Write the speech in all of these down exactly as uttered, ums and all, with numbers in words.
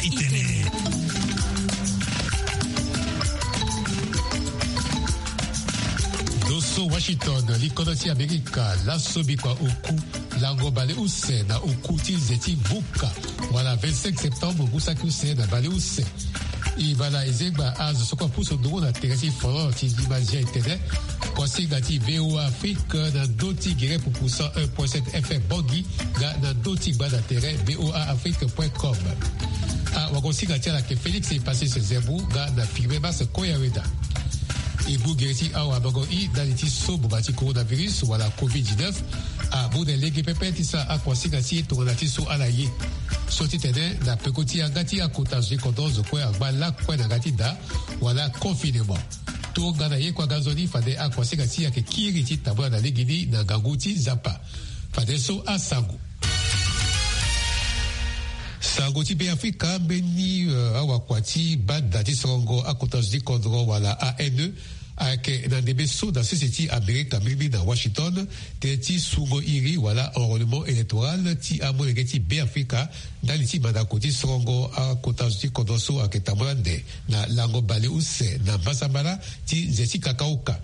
itene. Dosso Washington, l'ikonosi Amerika, la sobikwa oku, lango bale use na oku ti zeti buka. Wala vingt-cinq septembre, gusaki use na bale use. Ibala ezegba az sokwa puso do na teresi foro ti l'imagien internet. Kwasi gati V O A Afrique na doti gire pour poussa un virgule sept F M Bongi ga na doti bada terrain V O A Afrique point com. Ah, wakosi gati la ke Félix est passé ce zebou ga na firme bas koyaweda. Ibu gereti awa bago i daliti so bobati coronavirus wala covid dix-neuf a bude lege pepe tisa a kwasi gati toronati so alaye. Soti tene na pekoti agati akotaji kodozo kwe agba la kwe na gati da wala confinement. To gana ye kwa gazoni fade a kwasi gati ya ke kiriti tabla na legini na ganguti zapa. Fade so a sangu. Sangoti be Afrika beni uh, awa kwati bad dati songo akotaji kodro wala A N E ake na debe so da société Amerika bibi na Washington te ti sugo iri wala enrôlement électoral ti amo egeti be Afrika daliti madakoti songo akotaji kodoso ake tamrande na lango bale use na basambala ti zeti kakauka.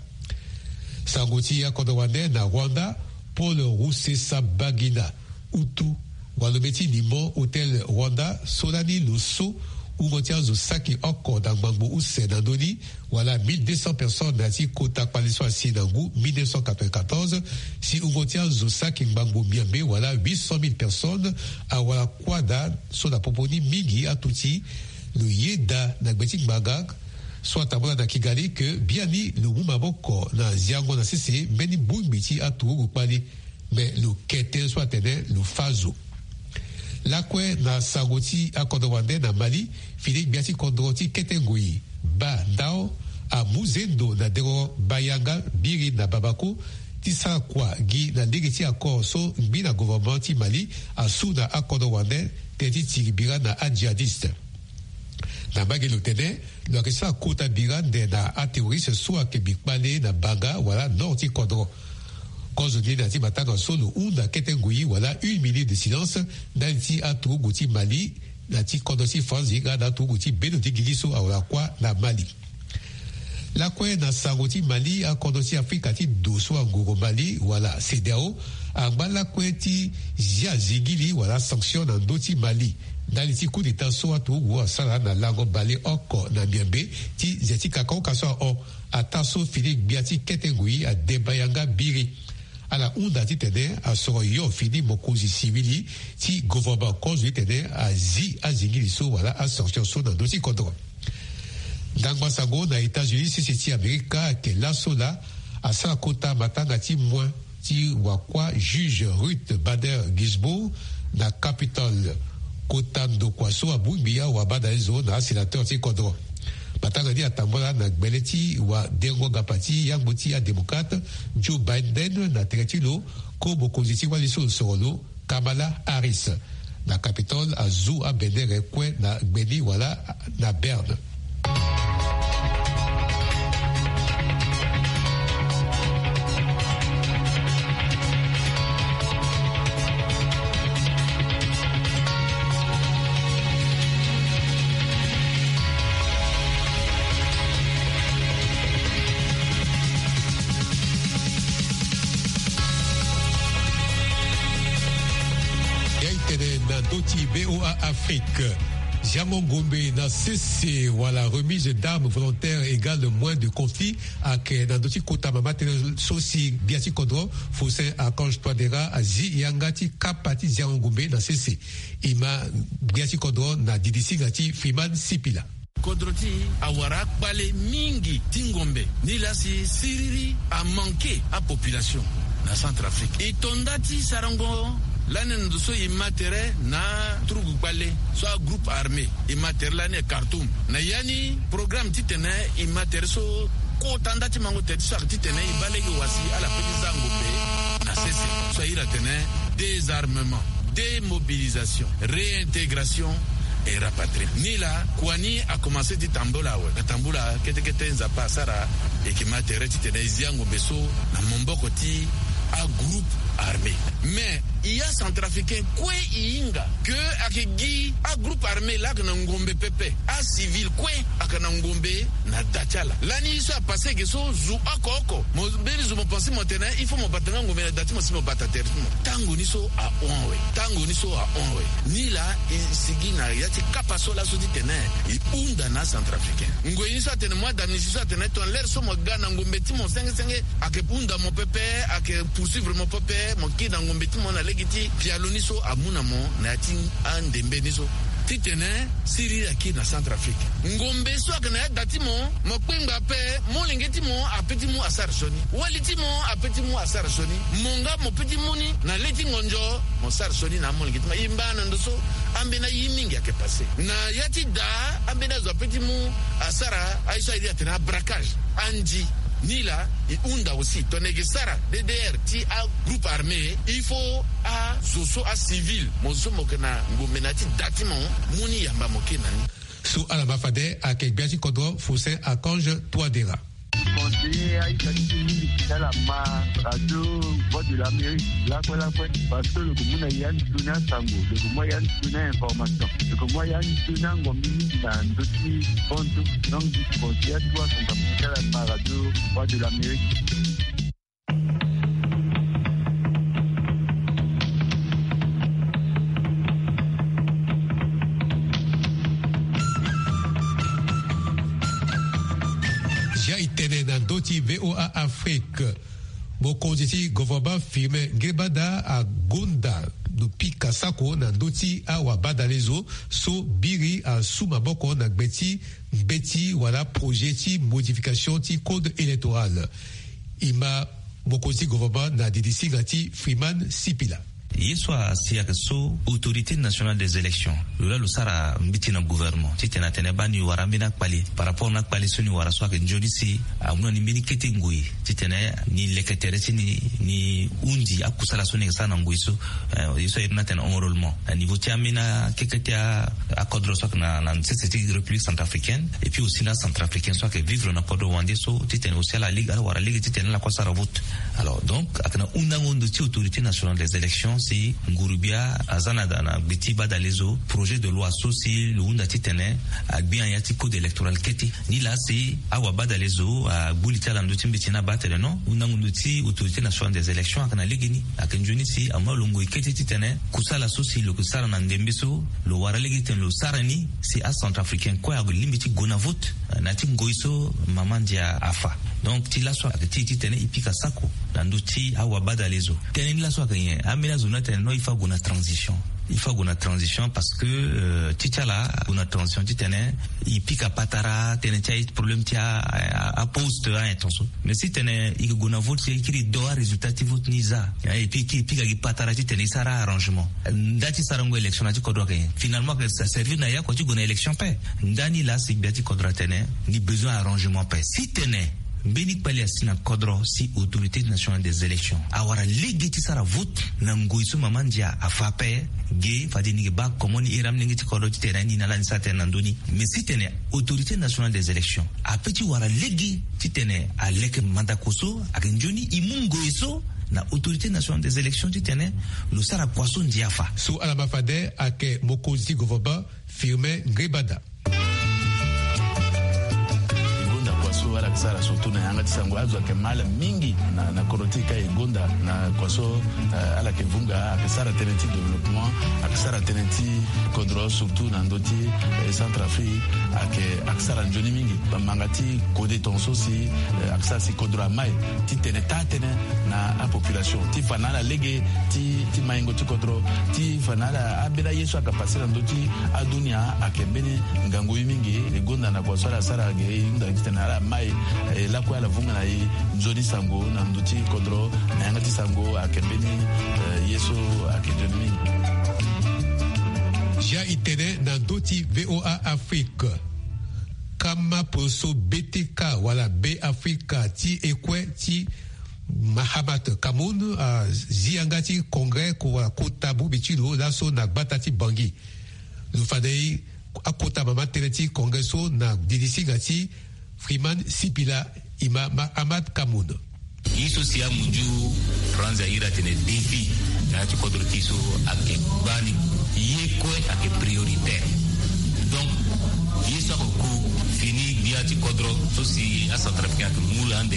Sangoti akodowande na Rwanda Paul Rusesabagina Utu Walometi Nimo Hotel Rwanda Solani Loso Umotia Zosaki Oko Dangbango Use Nandoni Wala mille deux cents personnes Nati Kota Kwaliso Sinangu mille neuf cent quatre-vingt-quatorze Si Umotia Zosaki Ngbango Miambe Wala huit cent mille personnes A Wala Kwada Soda Poponi Migi Atuti Le Yeda Nagbeti Mbagag Soit tabla na Kigali que Biani le Mumaboko na Ziango na Sese Meni Bumbiti Atu Gupali mais le Kete soit tene le Fazo. La kwe na Sagoti a Kodowande na Mali, Philippe Biati Kondroti Ketengui, Ba Dao, a Muzendo na Dero Bayanga, Biri na Babako, Tisa Kwa, Gi na Negeti a Korso, Gbi na gouvernement ti Mali, a Souda a Kodowande, Teti Tiribira na Adjihadiste. Na Magelo Tene, le resta Kota Birande na a terroriste soit Kebikmane na Baga, voilà, Norti Kodro. Kozoni nati matanga solo unda ketengui wala une minute de silence nati atu guti Mali nati kondosi fanzi ga natu guti benoti giliso awala kwa na Mali. La kwe na sangoti Mali a kondosi Afrika ti doso angoro Mali wala C D A O a la kwe ti jia zigili wala sanction na doti Mali. Dans ti coup d'état so atu wa sala na lago Bale oko na Biembe ti zeti kakao kaso o ataso Philippe Biati ketengui a debayanga biri. À la onda ti tene a soro yo fini mokozi civili ti gouvernement cause tene a zi a zingili so wala a sanction so na dosi kodro. Dangba sango na États-Unis si c'est ti Amerika ke la sola a sa kota matanga ti moins ti wakwa juge Ruth Bader Ginsburg na Capitol kota ndo kwaso abumbiya wa bada ezo na sénateur ti kodro. Matanga di atambola na gbeleti wa dengo gapati yangboti a démocrate Joe Biden na teretilo ko bokoziti wa liso sorolo Kamala Harris na Capitol azu a benere kwe na gbeli wala na Berne. Doti V O A Afrique. Jamon Gombe na C C wala remise d'armes volontaires égale moins de conflits avec na doti kota mama sosi biati kodro fosse Archange Touadéra azi yangati kapati Jamon Gombe na C C ima biati kodro na D D C gati Freeman Sipila. Kodroti awara bale mingi tingombe nila si siriri a manqué à population na Centrafrique. Et tondati sarango l'année de so immatéré na trugu balé soit groupe armé immatéré l'année Khartoum na yani programme titene immatéré so ko tandati mango tete so titene ibalé wasi à la petite zangope na cessé so ira tene désarmement démobilisation réintégration et rapatrié nila kwani a commencé dit tambola ouais na tambola kete kete nzapa sara et qui matéré titene ziango beso na momboko ti a groupe armé. Mais il y a centrafricain quoi inga que akegi a groupe armé armée là que na ngombe pepe a civil kwe akana ngombe na dachala lani iso a passé que so zu akoko mo beli zo mo penser maintenant il faut mo batanga ngombe na dachala mo si mo batata tango ni so a onwe tango ni so a onwe ni la sigina yati kapaso la so di tene i unda na centrafricain ngo ni so tene moi d'administration tene ton l'air so mo gana ngombe ti mo cinq cinq ake punda mo pepe ake poursuivre mo pepe mo ki na ngombe ti mo na legiti pialoni so amuna mo na ti andembe ni so titene siri aki na Centrafrique ngombe so akana dati mo mo kwinga pe mo lingeti mo apeti mo asar soni waliti mo apeti mo asar soni monga mo peti muni na leti ngonjo mo sar soni na mo lingeti ma imbana ndoso ambena yimingi ake passé na yati da ambena zo apeti mo asara aisha ili atena braquage anji Nila et Unda aussi, Tonegi Sara, D D R, ti a groupe armé, il faut à Zoso à civil, Mozo Mokena, Ngomenati, Datimo, Mouni Yamba Mokenani. Sous Alamafade, à Kekbiati Kodro, Foussin, à Conge, Toadera. Conseiller Aïcha Tini, Salama, Radio, Voix de l'Amérique, là quoi, là quoi, parce que le commun Yann Tuna Sango, le commun Yann Tuna Information, le commun Yann Tuna Ngomini, dans dossier, compte, donc du conseiller, toi, qu'on va faire la Radio, Voix de l'Amérique. Doti V O A Afrique. Mokonditi gouvernement firme Gebada a Gonda do Pika Sako na Doti a Wabada Lezo so Biri a Soumaboko na Beti Beti wala projeti modification ti code électoral. Ima Mokonditi gouvernement na D D C Gati Freeman Sipila. Yeswa siya so autorité nationale des élections lula lo sara mbiti na gouvernement titena tene bani warambina kwali par rapport na kwali soni wara so ke njoni si amuna ni mini kete ngui titena ni leketere ni ni undi akusala soni sana ngui so yeso irna tena enrôlement à niveau tiamina kekete a kodro so na na cette république centrafricaine et puis aussi na centrafricaine so que vivre na kodro wande so titena aussi la ligue alors wara ligue titena la kwa sara vote alors donc akana una ngondo ti autorité nationale des élections si Ngurubia azana dana biti badalezo projet de loi social lunda titene agbian yati code électoral keti ni la si awa badalezo a bulita la nduti mbitina batele no una nduti autorité nationale des élections akana ligini akanjuni si ama longo keti titene kusala social lo kusala na ndembiso lo wara ligiten lo sarani si a centrafricain ko ya limiti gona vote na tingoiso mamandia afa donc ti la so akati titene ipika sako na nduti awa badalezo tene ni la so akanye amina zona tene no il faut une transition il faut une transition parce que euh, titala une transition titene il pique à patara tene tia problème tia à poste à intention mais si tene il gona vote c'est qui doit résultat ti vote niza et puis qui pique à patara tene sara arrangement ndati sarango élection ati kodwa ke finalement que ça servir na ya ko ti gona élection paix ndani la si biati kodra tene ni besoin arrangement paix si tene Beni Paliasina Kodro si autorité nationale des élections. Awara legiti sara vote na ngoiso mamandia afape ge fadi ni ba komoni iram ngiti kodro titerani na lan sate nandoni. Mais si tene autorité nationale des élections a petit wara legi titene a leke mandakoso agenjoni imungoiso na autorité nationale des élections titene lo sara poisson diafa. Sous Alamafade ake mokozi gouvernement firme Ngebada. Wala kisara surtout na yanga tisango azo ke mala mingi na na korotika egonda na kwaso uh, ala ke vunga akisara tenenti développement akisara tenenti kodro surtout na ndoti eh, Centrafrique ake akisara njoni mingi bamangati kode tonso si uh, akisara si kodro mai ti tene tatene na a population ti fanala lege ti ti maingo ti kodro ti fanala abela yeso akapasira ndoti adunia akembeni ngango mingi egonda na kwaso ala sara ge nda tena mai la kwa la vunga na nzoni sango na nduti kodro na yangati sango akembeni yeso akejoni ja itene na nduti V O A Afrique kama poso B T K wala B Africa ti ekwe ti Mahamat Kamoun a ziangati congrès kwa kotabu bichilo laso na batati bangi lufadei akota mama teneti congresso na didisi gati Freeman Sipila ima Ahmad Kamoun. Iso siya muju Franza ira tene défi na ti kodro tiso ake bani yekwe ake prioritaire na ti kodro so si a centrafricain que mulande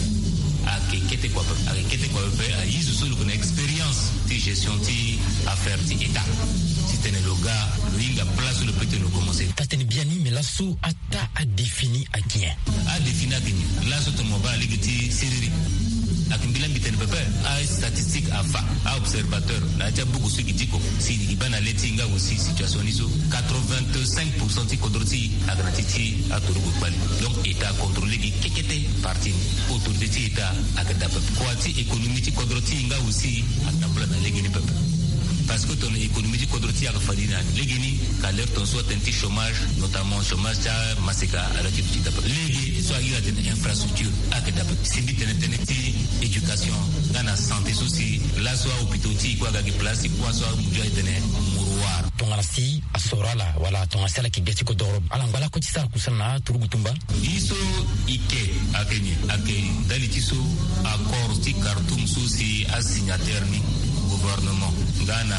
a que kete kwa a que kete kwa pe a yisu so le expérience de gestion ti affaire ti état si tene le gars le inga place le peut nous commencer tatene biani mais l'asso ata a défini à qui a défini à qui l'asso to mobile ligiti siriri akimbila mbitene pepe a statistique a fa a observateur na ja beaucoup ceux qui dit que si ibana letinga aussi situation iso quatre-vingt-cinq pour cent ti kodroti agratiti a torugo bali donc état contrôlé qui kekete parti autorité ti état agada pepe quoi ti économie ti kodroti nga aussi atambla na legini pepe parce que ton économie ti kodroti aga fadina legini ka l'air ton soit un petit chômage notamment chômage ta masika ala ti ti pepe legi soit il y a des infrastructures agada pepe si bitene tene ti éducation dans la santé aussi là soit hôpital ti quoi gagi place quoi soit mujo etene muruar tongalasi asorala wala tongasala ki geti ko doro alangala ko tisa kusana turugutumba iso ike akenye ake dalitiso accord ti Khartoum souci a signataire ni gouvernement ngana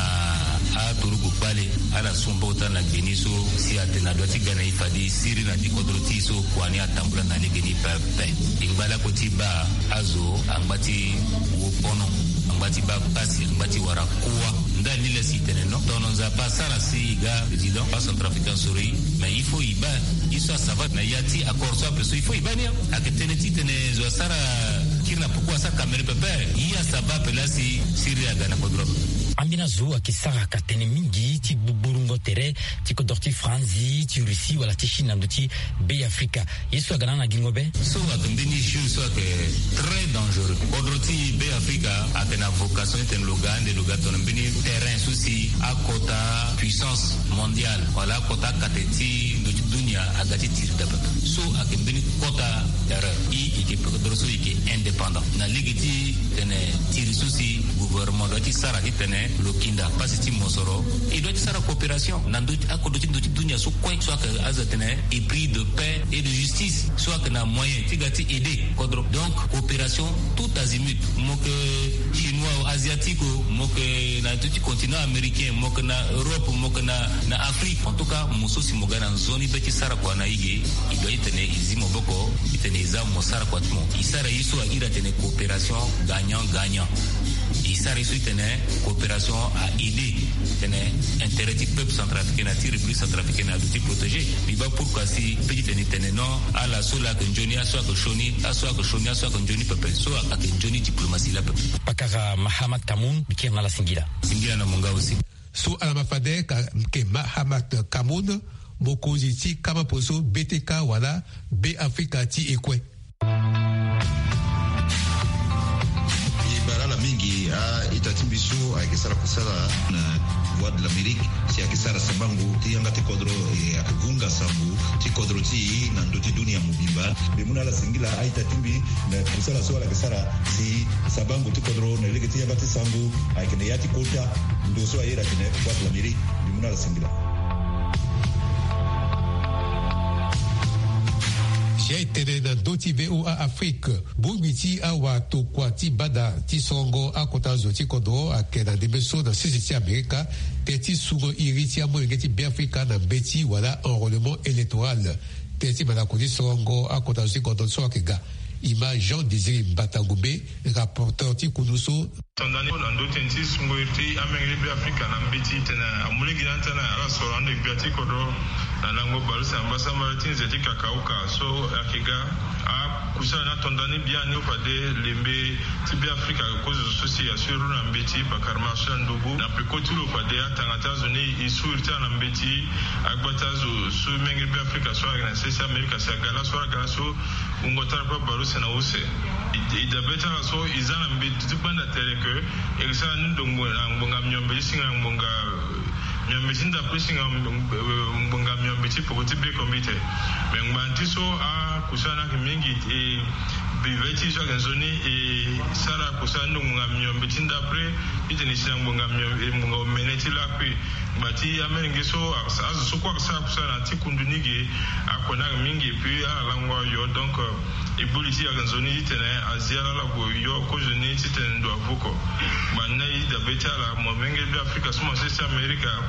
a turugu pale ala sumba utana geniso si atena doti gana ifadi siri na dikodroti so kwani atambula na legeni pepe ingbala ko tiba azo ambati wopono ambati ba pasi ambati wara kuwa ndani le sitene no dononza pasara si ga président pas centrafricain sori mais il faut iba iso savat na yati accord so peso il faut ibania aketene titene zo sara kirna pourquoi ça caméra pepe iya sababu la si siri aga na kodro ambina zo akisara katene mingi ti buburungo tere ti kodorti franzi ti Russie wala ti Chine ndoti be Afrika yeso agana na gingobe so akembini jeu so que très dangereux kodroti be Afrika atena vocation ten logande logaton mbini terrain souci à quota puissance mondiale wala quota kateti ndoti dunia agati tir d'abord so akembini quota terrain i ike kodroso ike indépendant na ligiti tene tir souci gouvernement doti sara itene lokinda pasiti mosoro et doit faire la coopération nando akodoti ndoti dunia so quoi soit que azatene et prix de paix et de justice soit que na moyen tigati aider kodro donc coopération tout azimut moke chinois asiatique moke na tout continent américain moke na Europe moke na na Afrique en tout cas moso si mogana zone beti sara kwa na ige ido itene izimo boko itene za mo sara kwa tmo isara yiso ira tene coopération gagnant gagnant isara yiso itene coopération à aider tene intérêt du peuple centrafricain na ti république centrafricaine à tout protéger biba pourquoi si petit tene tene non à la sola que Johnny a soit que Shoni a soit que Shoni a soit que Johnny peuple soit que Johnny diplomatie la peuple pakara Mahamat Kamoun bikirna la singira singira na monga aussi so alamafade ke Mahamat Kamoun mokozi ti kama poso B T K wala be Afrika ti ekwe mingi a itatimbisu akisara kusala na voix de l'Amérique si akisara sabangu ti yangate kodro e akuvunga sambu ti kodro ti na ndoti dunia mubimba bimuna la singila a itatimbi na kusala so akisara si sabangu ti kodro na lege ti yangate sambu akene yati kota ndo so ayera kene voix de l'Amérique bimuna la singila j'ai été dans d'autres V O A Afrique. Boumiti awa tokwa ti bada ti songo a kotazo ti kodro a kena de beso dans six ti Amerika te ti sugo iri ti amo ti be Afrika na beti wala enrôlement électoral te ti malakodi songo a kotazo ti kodro so akega ima Jean-Désiré Batangube rapporteur ti kunuso tandani na ndote nti sungo irti amengri be Afrika na beti tena amule gidanta na ala sorando biati kodro na lango barusa ambasa martin zeti kakauka so akiga a kusana na tondani biani opade lembe tibe Afrika cause association na mbeti bakarma shandugu na pekotulu opade atangata zone isu irta na mbeti agbata zo su mengri be Afrika so na sesa America sa gala so gala so ungotar pa barusa na use idabeta so izana mbeti tibanda teleke elisa ndongo na mbonga myombe singa mbonga myombetinda pushing mbonga myombe pokoti be komite mengbantiso a kusana kimingi e biveti so ganzoni e sara kusana mbonga myombe tinda pre itinisa mbonga myombe mbonga meneti la kwi bati amenge so azu so kwa sa kusana tikundunigi akona mingi puis a langwa yo donc ibuliti ya ganzoni itene aziala la go yo ko jeni titendo avuko manai da betala mo menge be Afrika so mo sesa America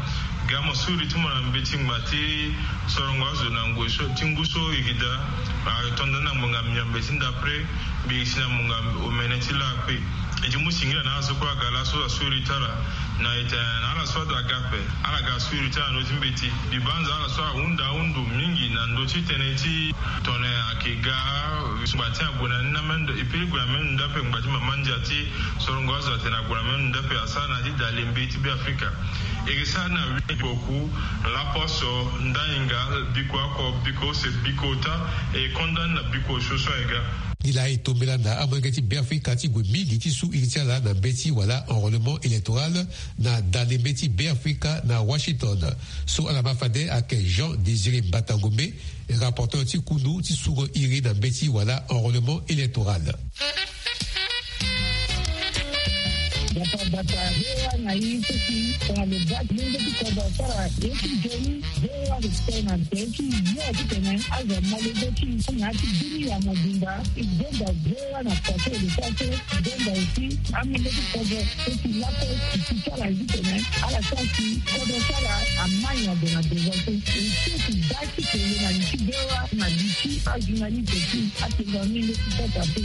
gamo suri tumana mbeti ngati sorongozo na ngosho tinguso igida tonda na munga mnyambeti ndapre bi sina munga omeneti la pe ejimu singira na aso kwa gala so suri tara na ita na ala so da gape ala ga suri tara no timbeti bi banza ala so unda undu mingi na ndochi teneti tone akiga subati abuna na mendo ipirigwa men ndape ngati mamanja ti sorongozo tena gwa men ndape asana ti dalembeti bi Afrika egesana boku la poso ndainga biko ko biko se bikota e condamne biko soso ega. Il a été tombé là dans Amérique Béafrique qui gwe migi qui sous il là dans beti voilà enrôlement électoral dans dans les beti Béafrique dans Washington sous Alaba Fade avec Jean Désiré Batangombe rapporteur ti Kounou ti sous iri dans beti voilà enrôlement électoral. Data data hewa na hii sisi kwa lugha nyingi kwa bara yetu jeni hewa tena teki yote tena aza malezi na kidini ya mabunda igenda hewa na kwa ile tatu igenda usi amile kwa sisi lapo kitara hivi tena ala sasi kwa sala amanya dona devote sisi daki tena na kidewa na diki ajinani teki atingamile kwa tatu.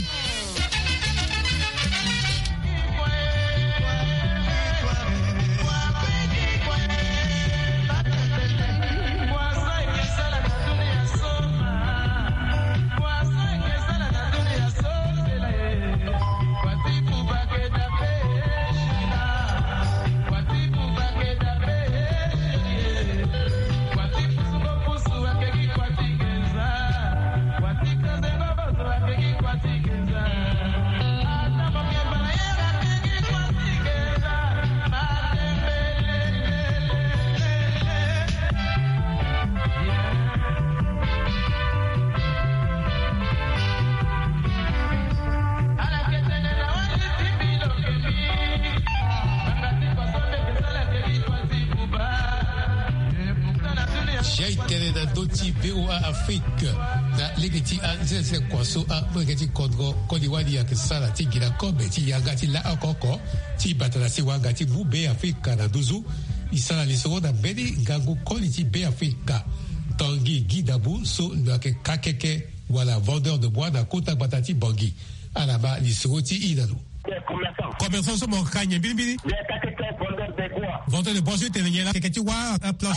V O A Afrique na legeti a zese kwaso a mogeti kodro kodiwadi ya kisala ti gina kobe ti yagati la akoko ti batala si wagati bu be Afrika na duzu isala lisoro na beni gangu koli ti be Afrika Tanguy Guidabu so lake kakeke wala vendeur de bois na kota batati Bangui alaba lisoro ti idanu. Commerçant so mo kanye bini bini. Vendeur de bois. Vendeur de bois je tenye la keke wa a planche.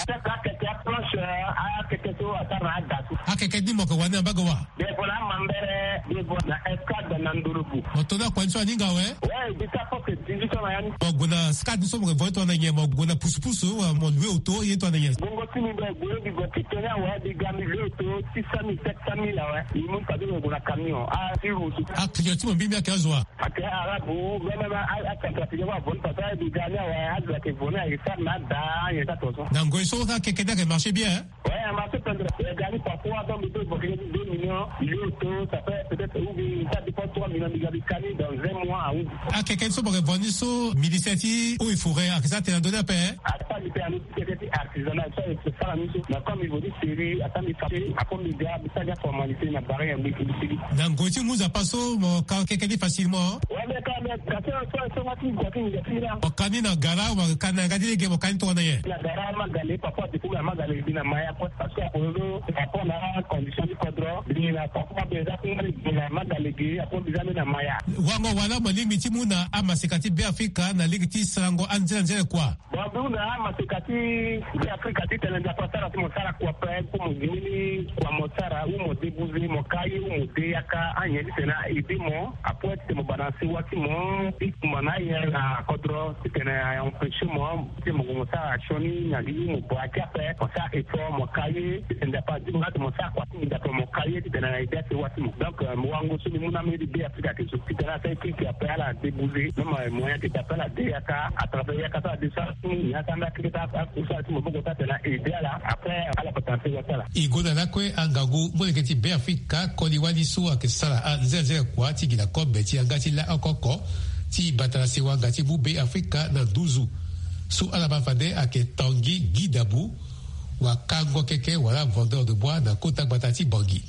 Akeke di moko wana bagawa. De bona mambere de bona escade na ndurubu. Otona kwanso aninga we? Ouais, bita poke digital na yani. Oguna skad so mo voto na nyema oguna pusupusu mo lwe auto yeto na nyema. Bongo tini be gwe di go kitenya wa di gami lwe auto six mille sept mille la we. Imu kadi go na camion. Ah, si rusu. Ah, klienti mo bimbi akazwa. Ake arabu, gana ba akaka wa bon pata di gana wa azwa ke bona isa na da yeta toso. Na ngoiso ka keke da marché bien. Ouais, marché tendre. Gani parfois dans le deux millions, l'auto, ça fait peut-être ça dépend trois millions de gabicani dans un mois. Ah, quelqu'un sont revenus sur Miliceti où il faudrait à ça t'es donné à paix. À ça il fait un petit artisanal ça c'est ça la mission. Mais comme il veut dire série, à ça il fait à comme il a ça il a formalité na barrière un peu difficile. Dans Gauthier nous a passé quand quelqu'un dit facilement. Ouais mais quand même quand ça ça va tout quoi qu'il y a là. Au canina gala ou canina gadi ke mo kan to na ye. La gala ma galé parfois tu peux ma galé bina maya parce que pour la condition du cadre ni la parfois déjà ni la magalegi apo bizame na maya wango wala malingi timuna ama sekati be Afrika na ligiti sango anjela njele kwa wabuna ama sekati be Afrika titele nda pasara mo sara kwa pe ko mugini kwa mosara u mo debuzi mo kai u mo de yaka anye tena idimo apo ete mo balancer wati mo ikuma ya na cadre tena ya empêcher mo te mo mo sara choni na li mo bo akape ko sa eto mo kai tenda pa di mo mo sa kwa tinda to mo kai tena na ide se wati mo donc mo wango so ni muna me di be Afrika ke so tena sai ki ki apela la debuzi no mo mo ya ke apela de yaka à travers yaka sa de sa ni yaka na ki ta sa mo bo ta tena ide la après ala potentiel wata la igona na kwe angagu mo ke ti be Afrika ko li wali so ke sala a zeze kwa ti gila ko be ti angati la akoko ti batala se wa ngati bu be Afrika na duzu so ala ba fade ake Tanguy Guidabu wa kango keke wala vendeur de bois na kota batati Bangui.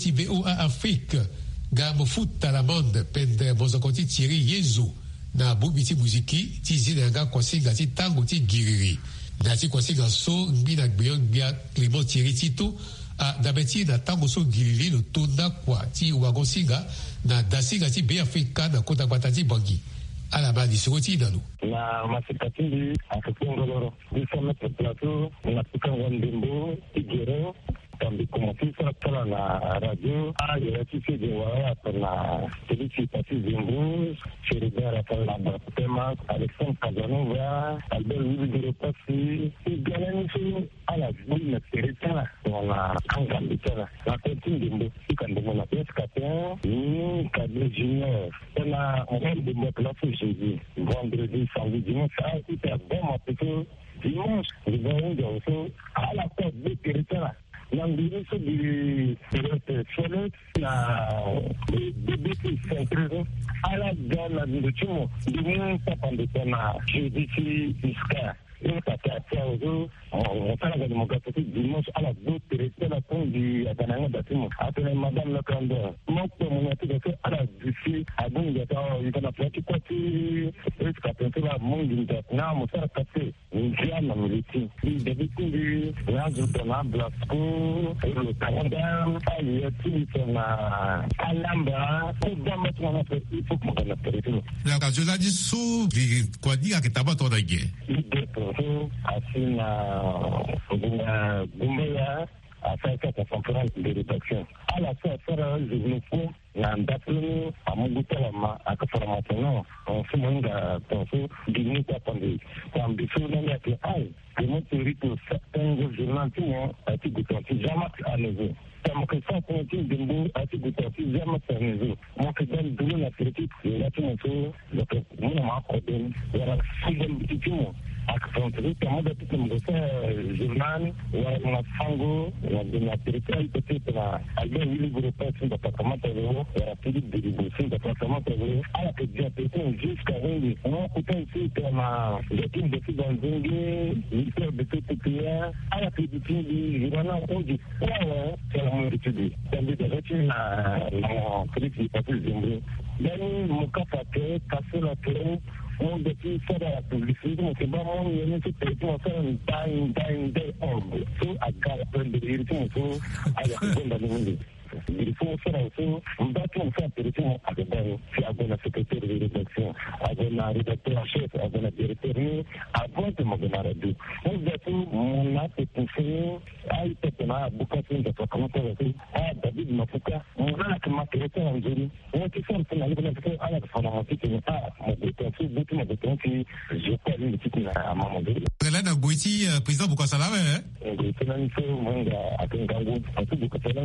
ti V O A Afrique ga mofuta la monde pende mozokoti Thierry Yezu na bubiti muziki ti zinanga kwasinga ti tango ti giriri na ti kwasinga so ngi na gbeyon bia Clément Thierry Tito a dabeti na tango so giriri lo tonda kwa ti wagonsinga na dasinga ti be Afrika na kota kwata ti bangi ala ba di soti dalu na masikatindi akakongoloro disama plateau na tukanga ndimbo igero tambi kumafisa kala na radio aya tisi de waya na televisi pati zimbu Cheribera kala na tema Alexandre Casanova Albert Willy Pasi igalani su ala buli na teretana na angambi tana na tetin dimbo ikandemo na pescateur ni cadre junior na on de mettre la jeudi vendredi samedi dimanche ça c'était bon plutôt dimanche le vendredi aussi à la porte de teretana l'ambiance du Soleil, la B B C Centre, à la gamme de Timo, du moins, ça pendant qu'on a jeudi jusqu'à une catastrophe, on fait la démocratie dimanche à la bout de rester la tombe du Atananga Batimo. Après, madame le candidat, mon communauté de fait à la d'ici, à bon, il y a un appareil qui côté, est-ce qu'à penser la monde d'une tête, non, mon frère passé, une viande à militer. Il devait courir, là, je donne un blasco, le Canada, il y a tout, on a Alamba, pour dans notre monde, il faut qu'on ait territoire. La radio a dit sous, quoi dire, que t'as pas ton aiguille. Asina Gumbaya afin de conférence de rédaction. À la fin, faire un journée na ndapuni amugutalama akaformatano onfumunga tonso dinita pande tambi fulani ati ai kemo terito satango journalistimo ati gutanti jamat anezo tamaka satango dimbu ati gutanti jamat anezo moka dan dulu na teriti lati monso lati muna ma koden yara fudem bitimo akafonti tamada titimgo sa journal wa na fango na na teriti ati na albe wili grupo da pakamata era tudo de distribuição da plataforma ela podia ter um disco ainda não tem sido uma jeito de cidadania ministério de tutela ela podia ter de jornal onde ela ela muito de também da gente na na crise de dezembro daí mucafa que caçula que onde que será a publicidade que vamos e não se pode fazer um time time day on so a cara prender isso so aí a segunda no il faut faire un saut, on va tout faire pour tout à Gabon, si à la secrétaire de rédaction, à la rédacteur en chef, à la directeur, avant de mon radio. On va tout, on a fait pousser, à y peut-être à Bukassin, de sa commentaire, à David Mafuka, on a que ma création en Zuri, on a fait un peu la liberté à la formation, à mon béton, tout beaucoup de béton qui, je crois, une petite à mon modèle. Là, dans Goïti, président Bukasala, hein? Oui, c'est un peu, mon gars, à Kangango, à tout Bukasala,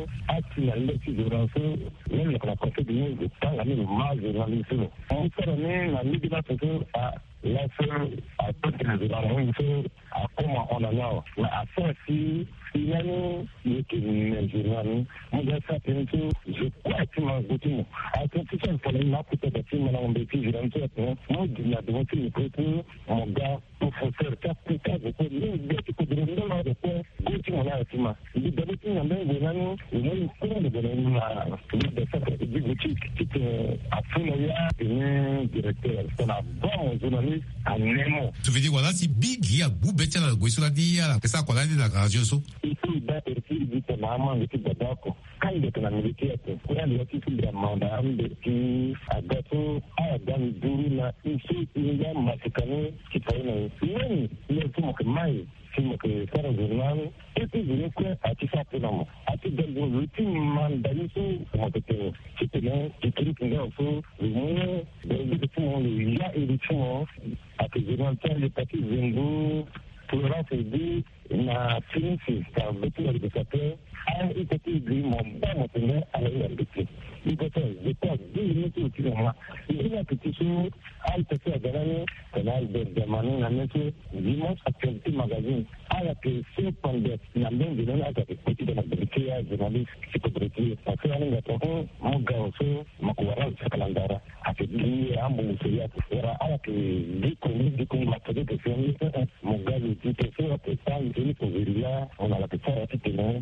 na leki joranso nene kana konfidi ni tanga ni mazo na misilo on sera ne na ligi na toto a la so a peut-être de la ronde a comment on a là na a fait si il y a une qui ne journal mon gars ça tento je crois que ma gotimo a tout ça pour les na peut-être que mon on béti joranso moi il y a devant le côté mon gars pour faire ça peut-être que les gars qui podront dans le point gotimo là tima il devait y avoir un journal il de la de cette boutique qui était à Fulaya et directeur. C'est un bon journaliste à Nemo. Tu veux dire, voilà, si Big, il y a Boubetcha dans le Gouissouladia, que ça, qu'on a dit dans la radio. Il faut d'être ici, dit que maman, il était d'accord. Quand il était dans le militaire, il y a eu aussi le mandat, qui a gâteau, à Dan Dourina, ici, il y a Massicane, qui travaille. Même, il y a tout mon maille. Film que faire un journal, et puis je n'ai qu'à à qui ça peut non. À qui dans le routine mandalisé, comment te dire, qui te met, qui te dit qu'il y a aussi, le monde, le document, il y a et le document, à que je n'entends les petits zingos, tolérance et dit, na film, c'est un petit organisateur, a un petit gris, mon bas, mon teneur, à la réalité. Il peut faire, je pense, deux minutes au petit moment. Il y a un petit chose, à un petit agréable, qu'on a de demander, à mettre, dimanche, actualité magazine, à la que c'est pendant, la même de l'année, avec petit de la vérité, journaliste, psychothérapie, parce que, on a trouvé, mon gars aussi, mon courage, c'est calendara, à que lui, à mon monsieur, à la que, lui, qu'on dit, qu'on m'a fait que c'est un mon gars, le dit que c'est, à que ça, il est pour vérifier, on a la petite, à la petite, à une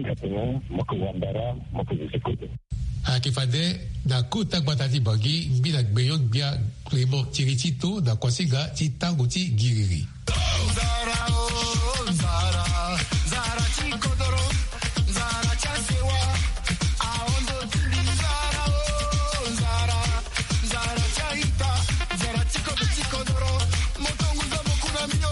Moringa tena moko wandara moko zikoto. Akifade na kuta batati bagi bila gbeyon bia Clément Tiritito na kwasiga ti tango ti giriri. Zara o Zara Zara chikodoro Zara chasewa aondo tili Zara o Zara Zara chaita Zara chikodo chikodoro motongu za mokuna mio.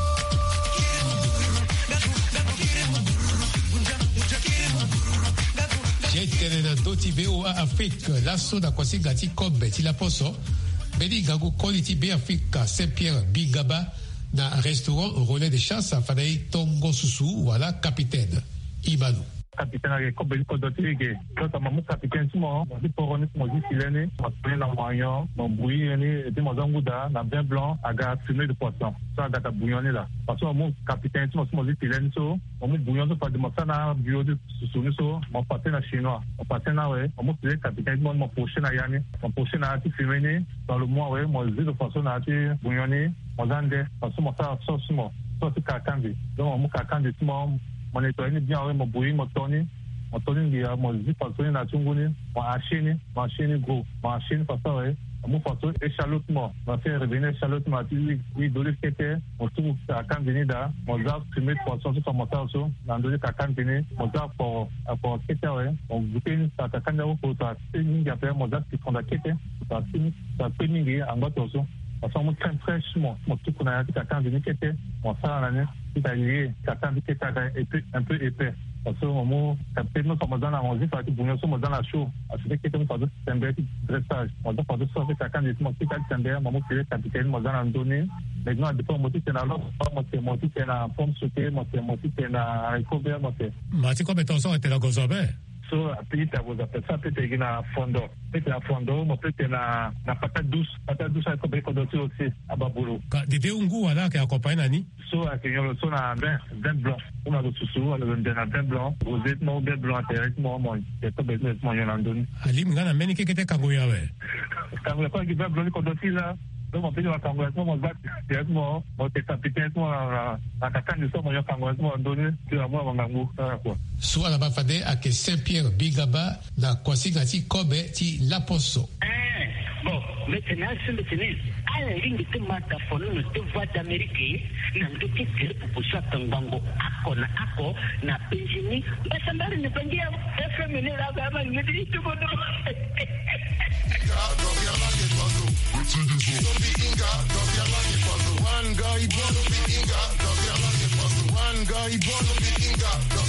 J'étais dans d'autres V O A Afrique, l'assaut d'Akwasiga ti Kobe ti la poso, Bedi Gago Quality B Africa Saint-Pierre Bigaba na restaurant relais de chasse à Fadei Tongo Susu, voilà capitaine Ibanu. Capitaine avec Kobe Kodoti, quand maman capitaine Simon, on dit pour on est mon silène, on se la moyen, mon bouilli, et puis mon zangouda, na bien blanc, à gars fumé de poisson. Ça, à bouillonner là. Parce que mon capitaine Simon, mon silène, so, mon bouillon, so, pas de mon sana, bio de Susu, so, mon pâté na chinois. Mon pâté na, ouais, mon silène capitaine, mon prochain à Yanni, mon prochain à ti fumé, dans le mois, ouais, mon zé de poisson à ti bouillonner, mon zande, parce que mon ça, sauce, mon, sauce kakandi. Donc, mon kakandi, mon, mon nettoyer bien avec mon bouilli, mon toni, mon toni, mon zip, mon toni, na tunguni, mon achini, mon achini gros, mon achini, parce que, ouais, mon façon, échalote, mon, mon fait revenir échalote, mon tili, oui, d'olive kété, mon tout, à candini, mon zap, fumé de poisson, tout comme mon ça, dans d'olive à candini, mon zap pour, pour kété, ouais, mon goûter, ça, à candini, pour ta, c'est une après, mon zap, qui prend la kété, ça, c'est, ça, c'est une, en bas, aussi. Parce que mon crème fraîche, mon, mon tout qu'on a à candini kété, mon ça, à l'année, tout à lié, à candini kété, un peu épais. Parce que au moment capter nous sommes dans la musique parce que nous sommes dans la show à ce que nous faisons semblait dressage on doit faire ça c'est quand les mots qui semblait maman qui est capitaine moi dans donné maintenant depuis moi qui est là moi c'est moi qui est là forme sauter moi c'est moi qui est là recover moi c'est mais c'est comme étant était la gozabe so puis tu vous appelle ça peut-être qu'il a fondo peut-être la fondo moi peut-être la la patate douce patate douce avec comme d'autres aussi à babolo de ungu wala qui accompagne nani so à que yo so na vin vin blanc on a le sous on a le vin blanc vous êtes mon vin blanc directement moi c'est pas besoin de manger en donne ali mngana meni kekete kango yawe kango pas qui vin blanc ko d'autres là donc on peut dire kango moi va directement moi c'est capitaine moi la kakane de ça moi kango moi donner tu à moi wangangu ça quoi soit la bafade à que Saint-Pierre Bigaba na kwasiga ti Kobe ti Laposo. Bon, maintenant, c'est le tennis. À la ligne de Mataphone, nous devons d'Amérique, nous devons faire pour ça, Tangango, Ako, na Ako, na Benjini, mais ça m'a dit, Benjini, F M, là, là, il me dit, tout le monde. One guy, born to be Inga, one guy, born to be Inga,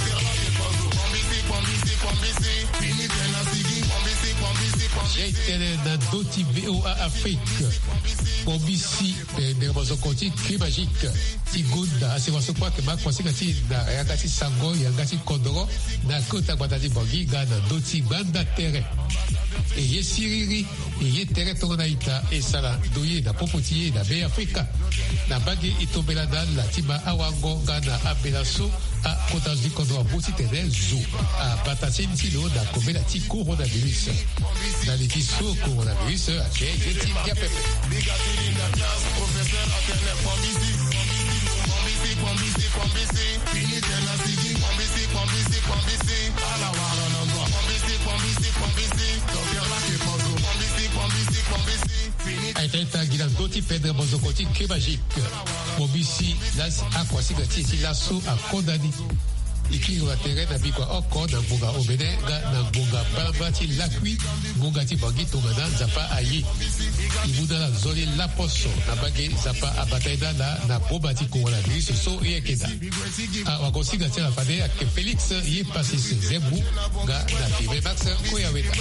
j'étais dans d'autres V O A Afrique. Pour ici, des Mozokoti, qui magique. Tigunda, c'est ce quoi que ma conséquence na Yagati Sango, Yagati Kodoro, na Kota Batati Bogi, Gana, Doti, Banda Terre. Et yé Siriri, et yé Terre Tonaïta, et Sala, Doye, na Popotier, na B Africa. Na Bagé, Itobelada, la Tiba Awango, Gana, Abelaso, à Kota Zikodo, à Botitene, Zou, à Batatin Tilo, na Komelati Coronavirus. Dans les tissus coronavirus, à Kéti, Yapé. Professeur Internet, Kwambisi, Kwambisi, Kwambisi, Kwambisi, fini de la Sigi, Kwambisi, Kwambisi, Kwambisi, à la Wara Nandwa, Kwambisi, Kwambisi, Kwambisi, Docteur Lake Pozo, Kwambisi, Kwambisi, Kwambisi, fini. Aitenta Gilan Doti Pedre Bozokoti, Kébagique, Kwambisi, Las Aquasigati, Lasso, à Kodani. Ikiwa terrain na bikwa oko na bunga obene na bunga balabati lakwi bunga ti bangi tongana zapa ayi ibuda la zoli la poso na bage zapa abataida na na bobati kongola virus so yekeda a wakosiga tela fade a que Félix yi passi ce zebu ga na tibe max ko ya weta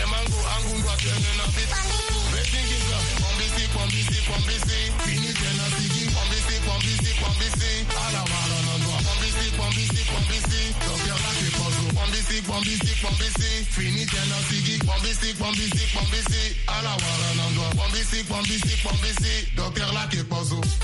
Kwambisi, Kwambisi, fini tena sigi, Kwambisi, Kwambisi, Kwambisi, à la Wara Nandwa, Kwambisi, Kwambisi, Kwambisi, Docteur Lake Pozo.